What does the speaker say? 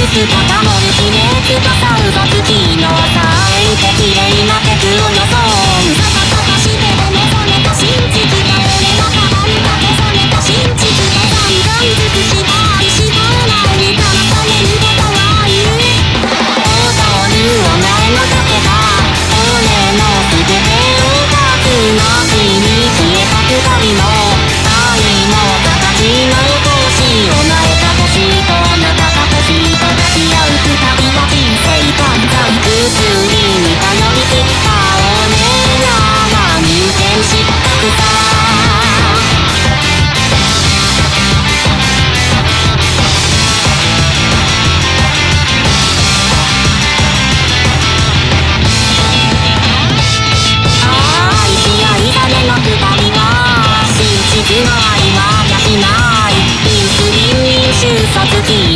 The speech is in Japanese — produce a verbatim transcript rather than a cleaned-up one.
ス固まる秘熱がさうざつきのさえて綺麗なテクを装うサカサカしてで目覚めた真実が俺が変わるだけ覚めた真実が散々尽くした愛しかないに騙されることは言う踊るお前のだけが俺の全てを勝つ街に消えた二人の愛の形の星お前が欲しいとあなたが欲しいと抱き合う二人は人生万歳薬に頼り切った俺らが入店したくさの愛は消しないインスリン飲酒殺気